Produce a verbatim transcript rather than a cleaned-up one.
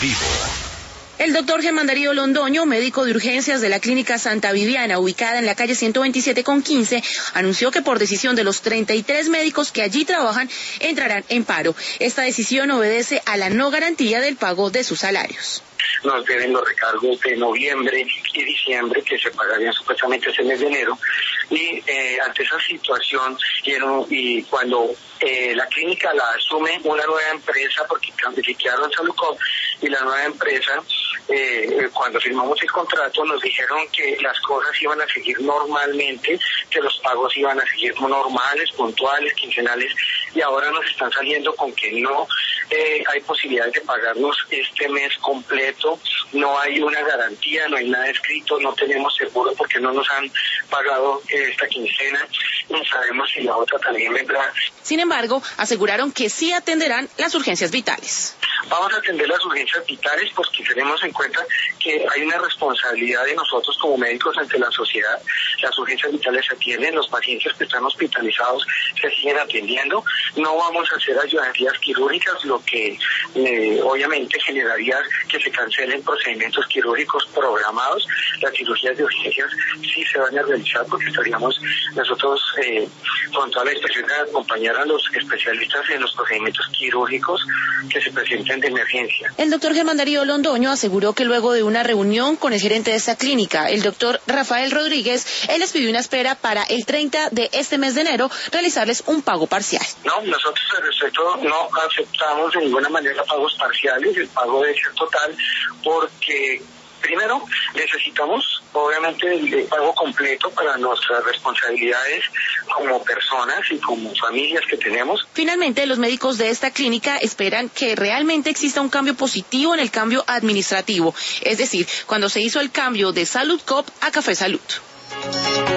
vivo. El doctor Germán Darío Londoño, médico de urgencias de la Clínica Santa Viviana, ubicada en la calle ciento veintisiete con quince, anunció que por decisión de los treinta y tres médicos que allí trabajan, entrarán en paro. Esta decisión obedece a la no garantía del pago de sus salarios. Nos deben los recargos de noviembre y diciembre, que se pagarían supuestamente ese mes de enero, y eh, ante esa situación, y, y cuando eh, la clínica la asume una nueva empresa, porque liquidaron Salucop, y la nueva empresa, eh, cuando firmamos el contrato, nos dijeron que las cosas iban a seguir normalmente, que los pagos iban a seguir normales, puntuales, quincenales, y ahora nos están saliendo con que no eh, hay posibilidades de pagarnos este mes completo, no hay una garantía, no hay nada escrito, no tenemos seguro porque no nos han pagado esta quincena, no sabemos si la otra también vendrá. Sin embargo, aseguraron que sí atenderán las urgencias vitales. Vamos a atender las urgencias vitales porque tenemos en cuenta que hay una responsabilidad de nosotros como médicos ante la sociedad. Las urgencias vitales se atienden, los pacientes que están hospitalizados se siguen atendiendo. No vamos a hacer ayudantías quirúrgicas, lo que eh, obviamente generaría que se cancelen procedimientos quirúrgicos programados. Las cirugías de urgencias sí se van a realizar porque estaríamos nosotros eh, con toda la inspección de acompañar a los especialistas en los procedimientos quirúrgicos que se presenten de emergencia. El doctor Germán Darío Londoño aseguró que luego de una reunión con el gerente de esta clínica, el doctor Rafael Rodríguez, él les pidió una espera para el treinta de este mes de enero realizarles un pago parcial. No, nosotros al respecto no aceptamos de ninguna manera pagos parciales, el pago debe ser total porque primero, necesitamos obviamente el pago completo para nuestras responsabilidades como personas y como familias que tenemos. Finalmente, los médicos de esta clínica esperan que realmente exista un cambio positivo en el cambio administrativo, es decir, cuando se hizo el cambio de Saludcop a Café Salud.